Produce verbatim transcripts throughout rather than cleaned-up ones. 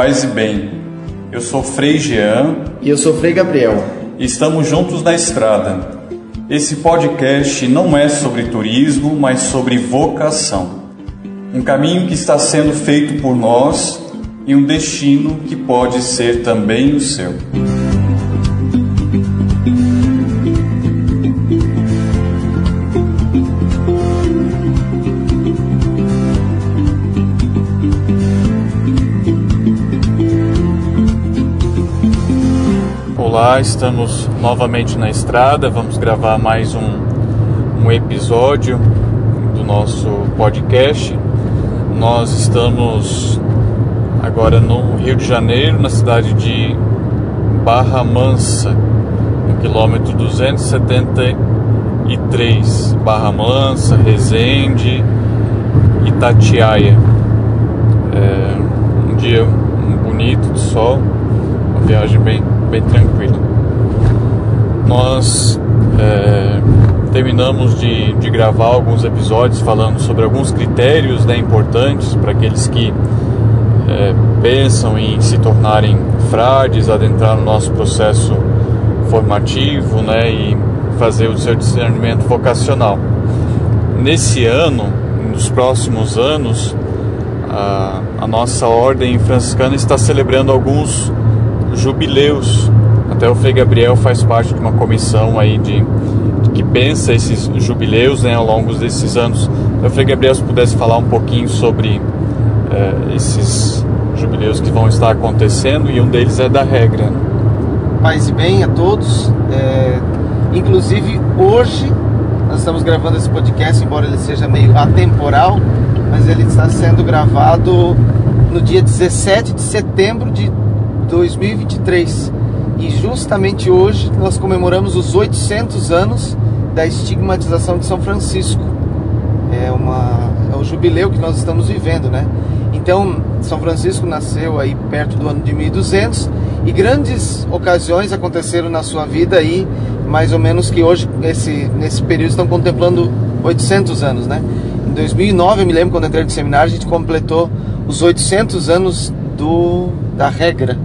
Paz e bem. Eu sou Frei Jean. E eu sou Frei Gabriel. E estamos juntos na estrada. Esse podcast não é sobre turismo, mas sobre vocação. Um caminho que está sendo feito por nós e um destino que pode ser também o seu. Olá, estamos novamente na estrada, vamos gravar mais um, um episódio do nosso podcast. Nós estamos agora no Rio de Janeiro, na cidade de Barra Mansa, no quilômetro duzentos e setenta e três, Barra Mansa, Resende, Itatiaia. É um dia bonito de sol, uma viagem bem bem tranquilo. Nós é, terminamos de, de gravar alguns episódios falando sobre alguns critérios, né, importantes para aqueles que é, pensam em se tornarem frades, adentrar no nosso processo formativo, né, e fazer o seu discernimento vocacional. Nesse ano, nos próximos anos, a, a nossa ordem franciscana está celebrando alguns jubileus. Até o Frei Gabriel faz parte de uma comissão aí de, de que pensa esses jubileus, né, ao longo desses anos. Então, o Frei Gabriel, se pudesse falar um pouquinho sobre eh, esses jubileus que vão estar acontecendo, e um deles é da regra, né? Paz e bem a todos. É, inclusive hoje nós estamos gravando esse podcast, embora ele seja meio atemporal, mas ele está sendo gravado no dia dezessete de setembro de dois mil e vinte e três, e justamente hoje nós comemoramos os oitocentos anos da estigmatização de São Francisco. É, uma, é o jubileu que nós estamos vivendo, né? Então, São Francisco nasceu aí perto do ano de mil e duzentos, e grandes ocasiões aconteceram na sua vida aí, mais ou menos, que hoje, nesse, nesse período, estão contemplando oitocentos anos, né? Em dois mil e nove, eu me lembro, quando entrei no seminário, a gente completou os oitocentos anos do, da regra.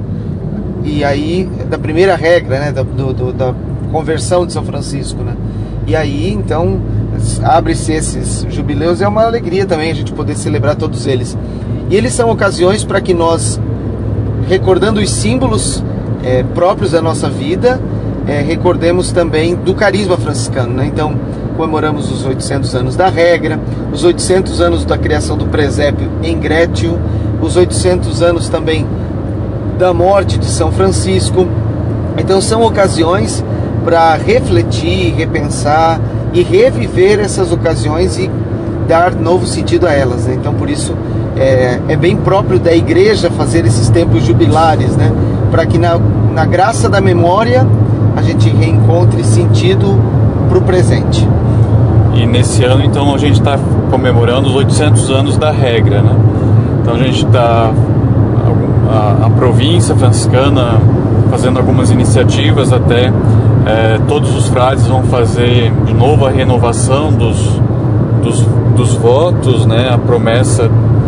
E aí, da primeira regra, né, da, do, do, da conversão de São Francisco, né? E aí, então, abre-se esses jubileus, é uma alegria também a gente poder celebrar todos eles. E eles são ocasiões para que nós, recordando os símbolos é, próprios da nossa vida, é, recordemos também do carisma franciscano, né? Então, comemoramos os oitocentos anos da regra, os oitocentos anos da criação do presépio em Grétio, os oitocentos anos também da morte de São Francisco. Então são ocasiões para refletir, repensar e reviver essas ocasiões e dar novo sentido a elas, né? Então por isso é, é bem próprio da igreja fazer esses tempos jubilares, né? Para que na, na graça da memória a gente reencontre sentido para o presente. E nesse ano então a gente está comemorando os oitocentos anos da regra, né? Então a gente está A, a província franciscana fazendo algumas iniciativas, até é, todos os frades vão fazer de novo a renovação dos, dos, dos votos, né, a promessa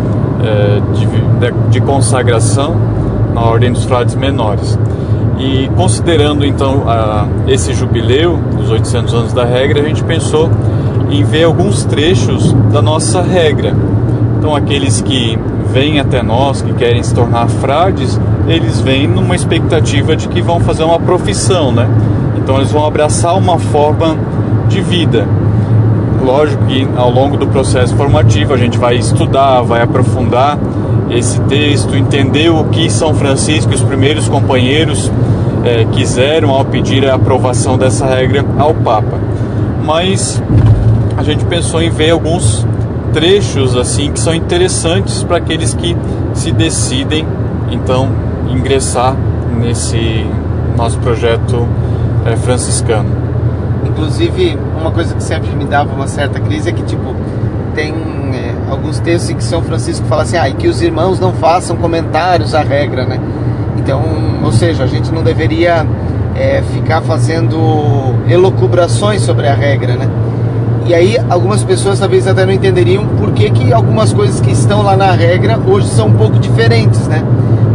é, de, de, de consagração na ordem dos frades menores. E considerando então a, esse jubileu dos oitocentos anos da regra, a gente pensou em ver alguns trechos da nossa regra. Então aqueles que vêm até nós, que querem se tornar frades, eles vêm numa expectativa de que vão fazer uma profissão, né? Então eles vão abraçar uma forma de vida. Lógico que ao longo do processo formativo a gente vai estudar, vai aprofundar esse texto, entender o que São Francisco e os primeiros companheiros eh, quiseram ao pedir a aprovação dessa regra ao Papa. Mas a gente pensou em ver alguns trechos assim que são interessantes para aqueles que se decidem então ingressar nesse nosso projeto é, franciscano. Inclusive, uma coisa que sempre me dava uma certa crise é que tipo tem é, alguns textos em que São Francisco fala assim, ah, e que os irmãos não façam comentários à regra, né? Então, ou seja, a gente não deveria é, ficar fazendo elucubrações sobre a regra, né? E aí algumas pessoas talvez até não entenderiam por que que algumas coisas que estão lá na regra hoje são um pouco diferentes, né?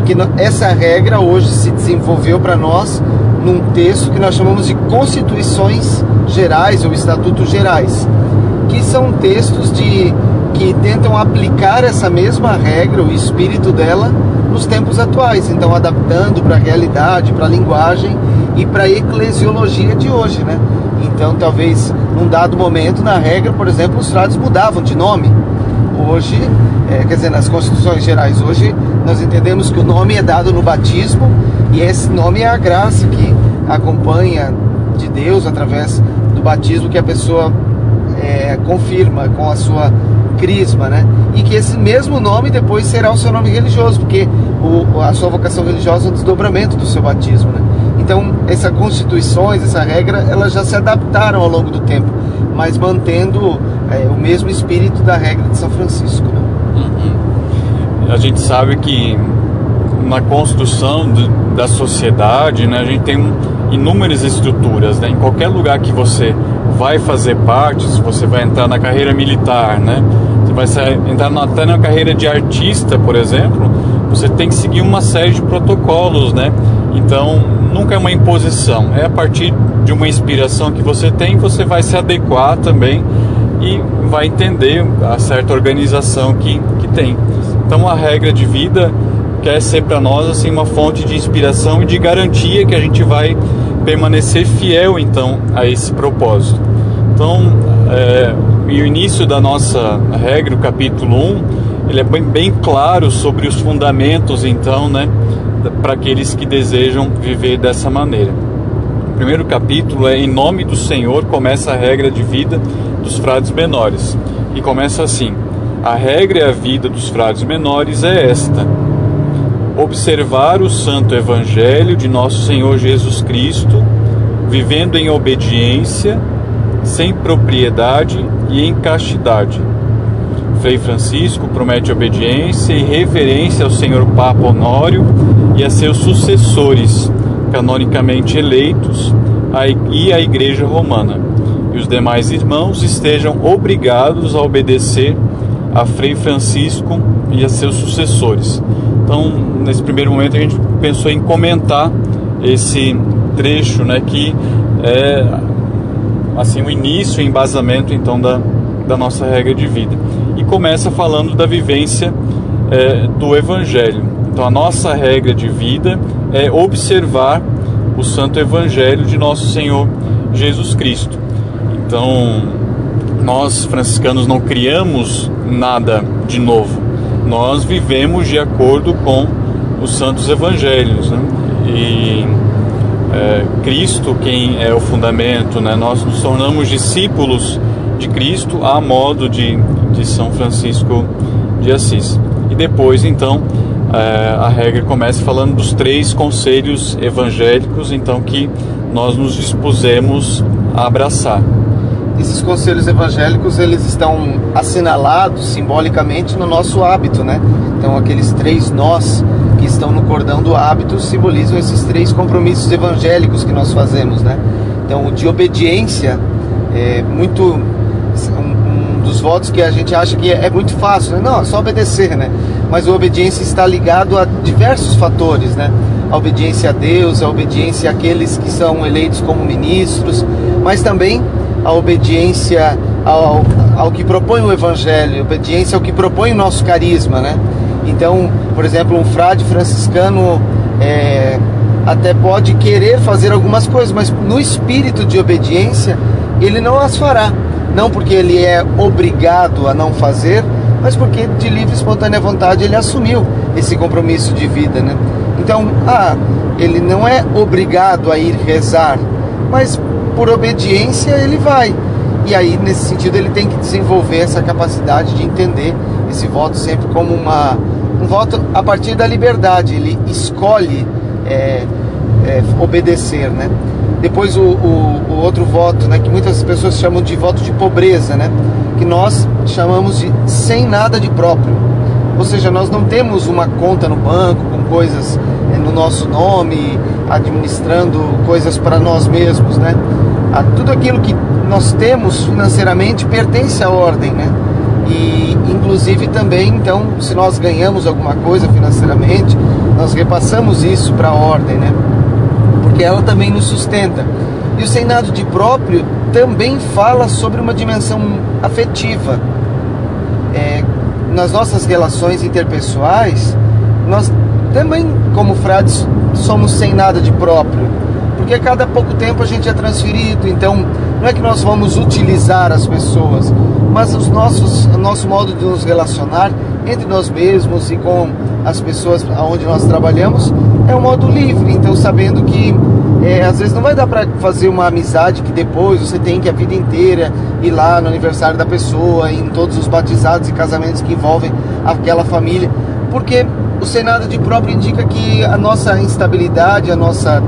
porque essa regra hoje se desenvolveu para nós num texto que nós chamamos de Constituições Gerais ou Estatutos Gerais, que são textos de, que tentam aplicar essa mesma regra, o espírito dela, nos tempos atuais, então adaptando para a realidade, para a linguagem e para a eclesiologia de hoje, né? Então talvez num dado momento na regra, por exemplo, os frades mudavam de nome. Hoje, é, quer dizer, nas Constituições Gerais hoje, nós entendemos que o nome é dado no batismo, e esse nome é a graça que acompanha de Deus através do batismo que a pessoa é, confirma com a sua crisma, né? E que esse mesmo nome depois será o seu nome religioso, porque o, a sua vocação religiosa é um desdobramento do seu batismo, né? Então, essas constituições, essa regra, elas já se adaptaram ao longo do tempo, mas mantendo é, o mesmo espírito da regra de São Francisco, né? Uhum. A gente sabe que na construção do, da sociedade, né, a gente tem inúmeras estruturas, né? Em qualquer lugar que você vai fazer parte, se você vai entrar na carreira militar, né? Você vai sair, entrar na, até na carreira de artista, por exemplo, você tem que seguir uma série de protocolos, né? Então, nunca é uma imposição, é a partir de uma inspiração que você tem, você vai se adequar também e vai entender a certa organização que, que tem. Então, a regra de vida quer ser para nós assim, uma fonte de inspiração e de garantia que a gente vai permanecer fiel, então, a esse propósito. Então, é, e o início da nossa regra, o capítulo um, ele é bem, bem claro sobre os fundamentos, então, né, para aqueles que desejam viver dessa maneira. O primeiro capítulo é: em nome do Senhor, começa a regra de vida dos frades menores. E começa assim: a regra e a vida dos frades menores é esta: observar o santo evangelho de nosso Senhor Jesus Cristo, vivendo em obediência, sem propriedade e em castidade. Frei Francisco promete obediência e reverência ao Senhor Papa Honório e a seus sucessores, canonicamente eleitos, e à Igreja Romana. E os demais irmãos estejam obrigados a obedecer a Frei Francisco e a seus sucessores. Então, nesse primeiro momento, a gente pensou em comentar esse trecho, né, que é assim, o início e embasamento, então, da, da nossa regra de vida. E começa falando da vivência é, do Evangelho. Então, a nossa regra de vida é observar o Santo Evangelho de nosso Senhor Jesus Cristo. Então, nós franciscanos não criamos nada de novo. Nós vivemos de acordo com os Santos Evangelhos, né? E é, Cristo quem é o fundamento, né? Nós nos tornamos discípulos de Cristo à modo de, de São Francisco de Assis. E depois, então, é, a regra começa falando dos três conselhos evangélicos, então, que nós nos dispusemos a abraçar. Esses conselhos evangélicos, eles estão assinalados simbolicamente no nosso hábito, né? Então, aqueles três nós que estão no cordão do hábito simbolizam esses três compromissos evangélicos que nós fazemos, né? Então, o de obediência é muito um, um dos votos que a gente acha que é, é muito fácil, né? Não, é só obedecer, né? Mas a obediência está ligado a diversos fatores, né? A obediência a Deus, a obediência àqueles que são eleitos como ministros, mas também a obediência ao, ao que propõe o Evangelho, a obediência ao que propõe o nosso carisma, né? Então, por exemplo, um frade franciscano é, até pode querer fazer algumas coisas, mas no espírito de obediência ele não as fará. Não porque ele é obrigado a não fazer, mas porque de livre e espontânea vontade ele assumiu esse compromisso de vida, né? Então, ah, ele não é obrigado a ir rezar, mas por obediência ele vai. E aí, nesse sentido, ele tem que desenvolver essa capacidade de entender esse voto sempre como uma, um voto a partir da liberdade. Ele escolhe é, é, obedecer, né? Depois o, o, o outro voto, né, que muitas pessoas chamam de voto de pobreza, né, que nós chamamos de sem nada de próprio. Ou seja, nós não temos uma conta no banco com coisas é, no nosso nome, administrando coisas para nós mesmos, né? A, tudo aquilo que nós temos financeiramente pertence à ordem, né? E inclusive também, então, se nós ganhamos alguma coisa financeiramente, nós repassamos isso para a ordem, né? Porque ela também nos sustenta. E o sem nada de próprio também fala sobre uma dimensão afetiva. É, nas nossas relações interpessoais, nós também, como frades, somos sem nada de próprio, porque a cada pouco tempo a gente é transferido. Então não é que nós vamos utilizar as pessoas, mas os nossos, o nosso modo de nos relacionar entre nós mesmos e com as pessoas onde nós trabalhamos é um modo livre. Então, sabendo que é, às vezes não vai dar para fazer uma amizade que depois você tem que a vida inteira ir lá no aniversário da pessoa, em todos os batizados e casamentos que envolvem aquela família, porque o sem nada de próprio indica que a nossa instabilidade, a nossa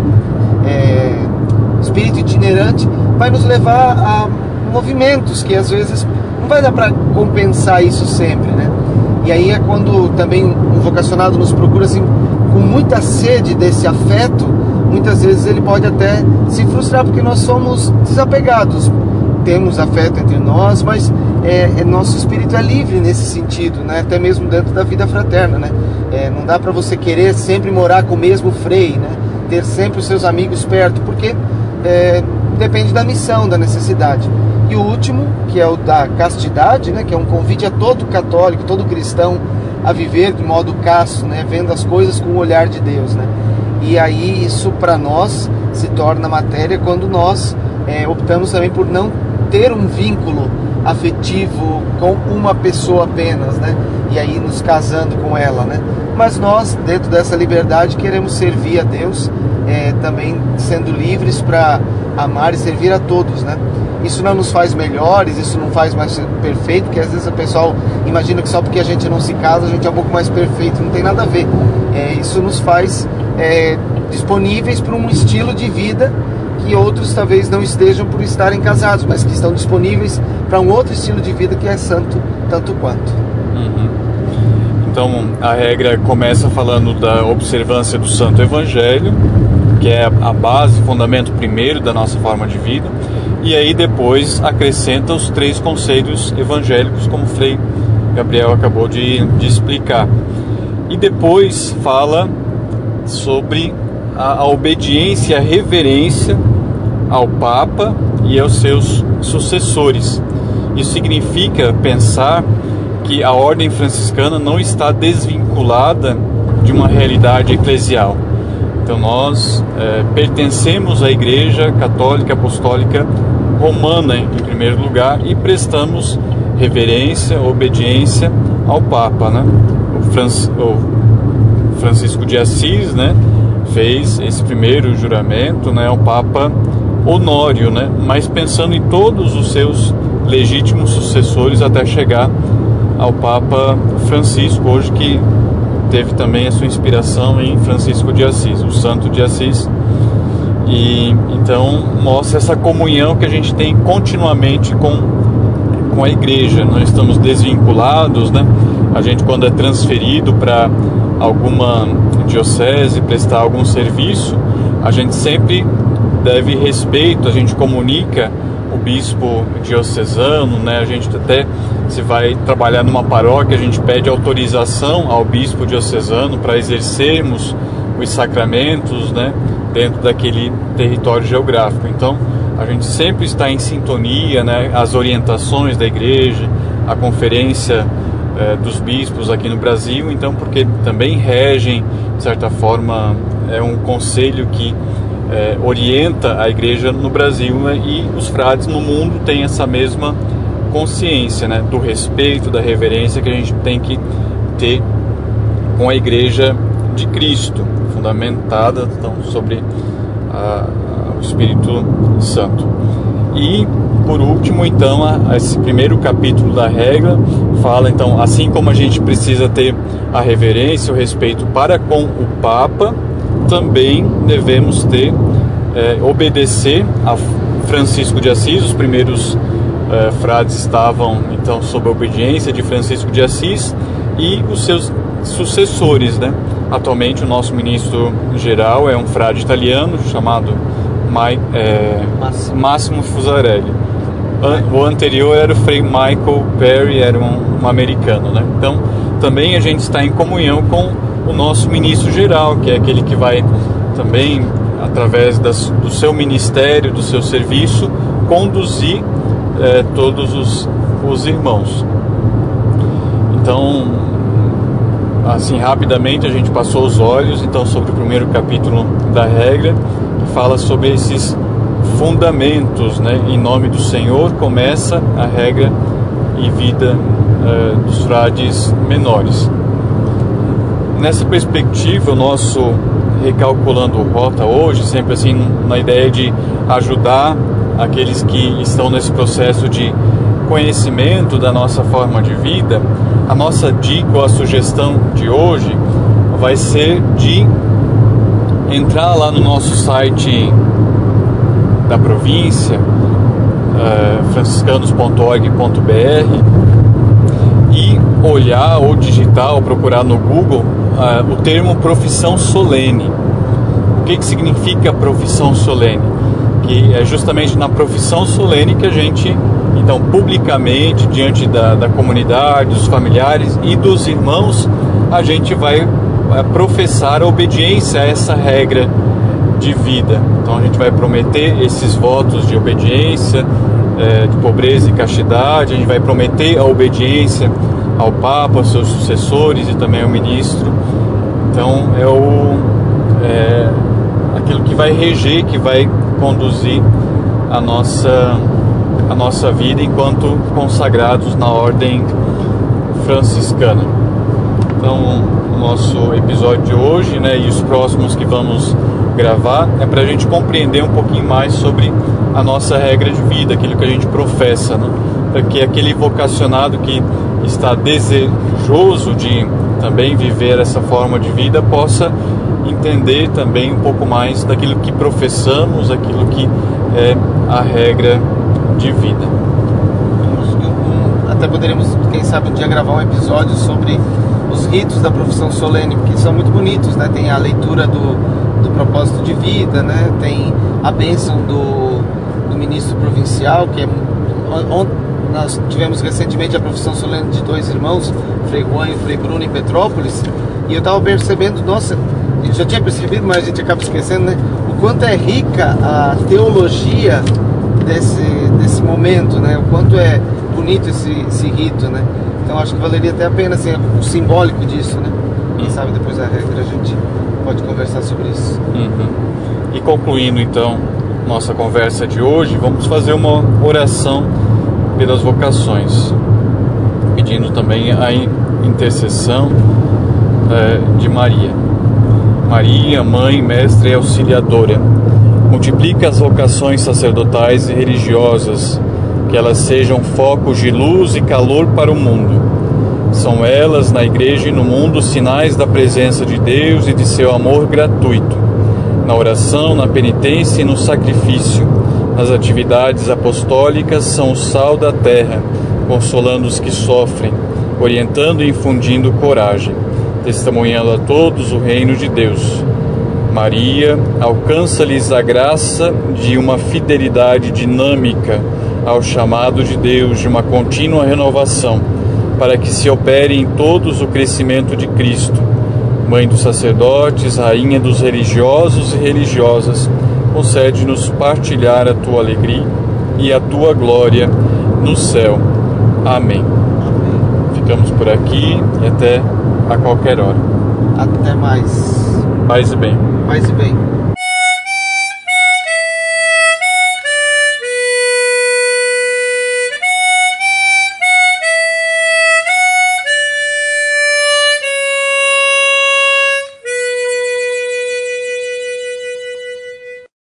é, espírito itinerante vai nos levar a movimentos que às vezes não vai dar para compensar isso sempre, né? E aí é quando também um vocacionado nos procura assim, com muita sede desse afeto, muitas vezes ele pode até se frustrar, porque nós somos desapegados, temos afeto entre nós, mas é, é, nosso espírito é livre nesse sentido, né? Até mesmo dentro da vida fraterna, né? É, não dá para você querer sempre morar com o mesmo frei, né? Ter sempre os seus amigos perto, porque é, depende da missão, da necessidade. E o último, que é o da castidade, né? Que é um convite a todo católico, todo cristão a viver de modo casto, né? Vendo as coisas com o olhar de Deus, né? E aí isso para nós se torna matéria quando nós é, optamos também por não ter um vínculo afetivo com uma pessoa apenas, né? E aí nos casando com ela, né? Mas nós, dentro dessa liberdade, queremos servir a Deus, é, também sendo livres para amar e servir a todos, né? Isso não nos faz melhores, isso não faz mais perfeito, porque às vezes o pessoal imagina que só porque a gente não se casa a gente é um pouco mais perfeito. Não tem nada a ver. É, isso nos faz é, disponíveis para um estilo de vida que outros talvez não estejam por estarem casados, mas que estão disponíveis para um outro estilo de vida que é santo tanto quanto. Uhum. Então a regra começa falando da observância do Santo Evangelho, que é a base, fundamento primeiro da nossa forma de vida, e aí depois acrescenta os três conselhos evangélicos, como o Frei Gabriel acabou de, de explicar. E depois fala sobre a, a obediência e a reverência ao Papa e aos seus sucessores. Isso significa pensar que a ordem franciscana não está desvinculada de uma realidade eclesial. Então nós é, pertencemos à Igreja Católica Apostólica Romana em primeiro lugar e prestamos reverência, obediência ao Papa, né? O, Francis, o Francisco de Assis, né, fez esse primeiro juramento, né, ao Papa Honório, né, mas pensando em todos os seus legítimos sucessores até chegar ao Papa Francisco, hoje, que teve também a sua inspiração em Francisco de Assis, o Santo de Assis. E então mostra essa comunhão que a gente tem continuamente com, com a igreja. Não estamos desvinculados, né? A gente, quando é transferido para alguma diocese, prestar algum serviço, a gente sempre deve respeito, a gente comunica o bispo diocesano, né? A gente até, se vai trabalhar numa paróquia, a gente pede autorização ao bispo diocesano para exercermos os sacramentos, né, dentro daquele território geográfico. Então a gente sempre está em sintonia, né, as orientações da igreja, a conferência eh, dos bispos aqui no Brasil, então, porque também regem, de certa forma, é um conselho que eh, orienta a igreja no Brasil, né, e os frades no mundo têm essa mesma consciência, né, do respeito, da reverência que a gente tem que ter com a igreja de Cristo, fundamentada então, sobre a, a, o Espírito Santo. E por último, então, a, a esse primeiro capítulo da regra fala, então, assim como a gente precisa ter a reverência, o respeito para com o Papa, também devemos ter, é, obedecer a Francisco de Assis. Os primeiros é, frades estavam então sob a obediência de Francisco de Assis e os seus sucessores, né? Atualmente o nosso ministro geral é um frade italiano chamado Mai, é, Massimo. Massimo Fusarelli. O anterior era o Frei Michael Perry, era um, um americano, né? Então também a gente está em comunhão com o nosso ministro geral, que é aquele que vai também, através das, do seu ministério, do seu serviço, conduzir é, todos os, os irmãos. Então, assim, rapidamente a gente passou os olhos então sobre o primeiro capítulo da regra, que fala sobre esses fundamentos, né? Em nome do Senhor começa a regra e vida uh, dos frades menores. Nessa perspectiva, o nosso Recalculando Rota hoje, sempre assim na ideia de ajudar aqueles que estão nesse processo de conhecimento da nossa forma de vida, a nossa dica ou a sugestão de hoje vai ser de entrar lá no nosso site da província, uh, franciscanos ponto org ponto b r, e olhar ou digitar ou procurar no Google uh, o termo profissão solene. O que, que significa profissão solene? Que é justamente na profissão solene que a gente, então, publicamente, diante da, da comunidade, dos familiares e dos irmãos, a gente vai professar a obediência a essa regra de vida. Então a gente vai prometer esses votos de obediência, é, de pobreza e castidade, a gente vai prometer a obediência ao Papa, aos seus sucessores e também ao ministro. Então é, o, é aquilo que vai reger, que vai conduzir a nossa, a nossa vida enquanto consagrados na ordem franciscana. Então o nosso episódio de hoje, né, e os próximos que vamos gravar é para a gente compreender um pouquinho mais sobre a nossa regra de vida, aquilo que a gente professa, né? Para que aquele vocacionado que está desejoso de também viver essa forma de vida possa entender também um pouco mais daquilo que professamos, aquilo que é a regra de vida. Até poderíamos, quem sabe, um dia gravar um episódio sobre os ritos da profissão solene, porque são muito bonitos, né? Tem a leitura do, do propósito de vida, né? Tem a bênção do, do ministro provincial, que é onde nós tivemos recentemente a profissão solene de dois irmãos, Frei Juan e Frei Bruno, em Petrópolis, e eu estava percebendo, nossa, a gente já tinha percebido, mas a gente acaba esquecendo, né? O quanto é rica a teologia desse, desse momento, né? O quanto é bonito esse, esse rito, né? Então acho que valeria até a pena, assim, o simbólico disso, né? Quem sabe depois da regra a gente pode conversar sobre isso. Uhum. E concluindo então nossa conversa de hoje, vamos fazer uma oração pelas vocações, pedindo também a intercessão é, de Maria. Maria, Mãe, Mestra e Auxiliadora, multiplica as vocações sacerdotais e religiosas, que elas sejam focos de luz e calor para o mundo. São elas, na Igreja e no mundo, sinais da presença de Deus e de seu amor gratuito. Na oração, na penitência e no sacrifício, nas atividades apostólicas, são o sal da terra, consolando os que sofrem, orientando e infundindo coragem, testemunhando a todos o reino de Deus. Maria, alcança-lhes a graça de uma fidelidade dinâmica ao chamado de Deus, de uma contínua renovação, para que se opere em todos o crescimento de Cristo. Mãe dos sacerdotes, Rainha dos religiosos e religiosas, concede-nos partilhar a tua alegria e a tua glória no céu. Amém. Amém. Ficamos por aqui e até a qualquer hora. Até mais. Paz e bem. Paz e bem.